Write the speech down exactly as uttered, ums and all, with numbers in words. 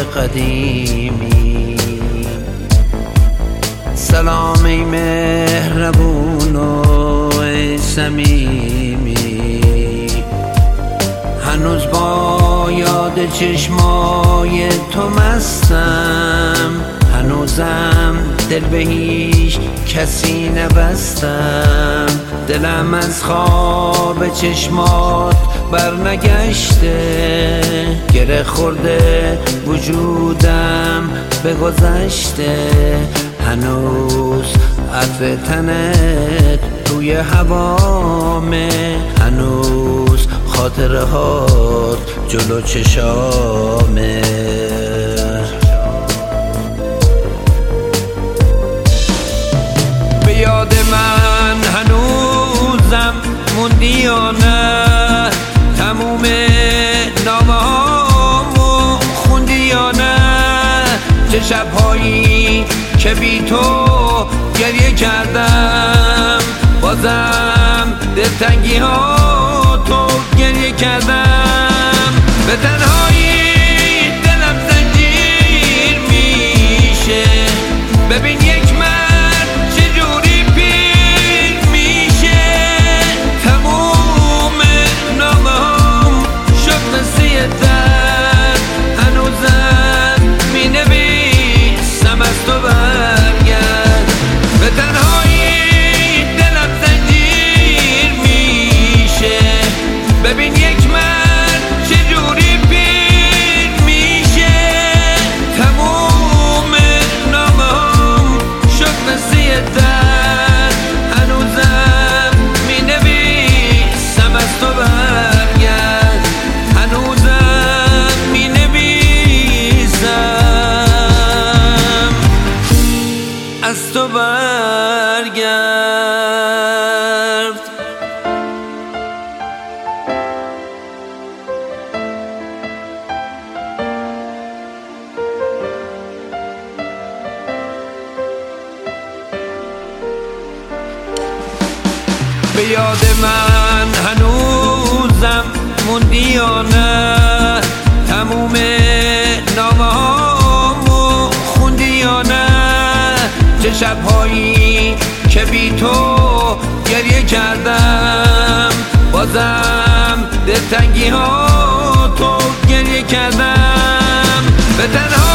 قدیمی. سلام ای مهربون و ای صمیمی، هنوز با یاد چشمای تو مستم، هنوزم دل به هیچ کسی نبستم. دلم از خواب چشمات بر نگشته، گره خورده وجودم به گذشته. هنوز عطر تنت توی هوامه، هنوز خاطره هات جلو چشامه. به یاد من هنوزم موندی یا نه؟ تموم نامه هامو خوندی یا نه؟ چه شبهایی که بی تو گریه کردم، بازم دلتنگی ها تو گریه کردم. به تنهایی دلم زنجیر میشه، ببین یک مرد چجوری پیر میشه. تموم نامه هم شد مثل درد، هنوزم می نویسم از تو برگرد. به تنهایی دلم زنجیر میشه، ببین یک مرد چجوری پیر میشه. تموم نامه هم شد مثل درد، هنوزم می نویسم از تو برگرد، هنوزم می نویسم از تو برگرد. به یاد من هنوزم موندی یا نه؟ تموم نامه هامو خوندی یا نه؟ چه شبهایی که بی تو گریه کردم، بازم دلتنگی ها تو گریه کردم. به تنها